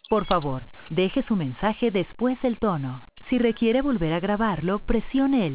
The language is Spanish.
Por favor, deje su mensaje después del tono. Si requiere volver a grabarlo, presione el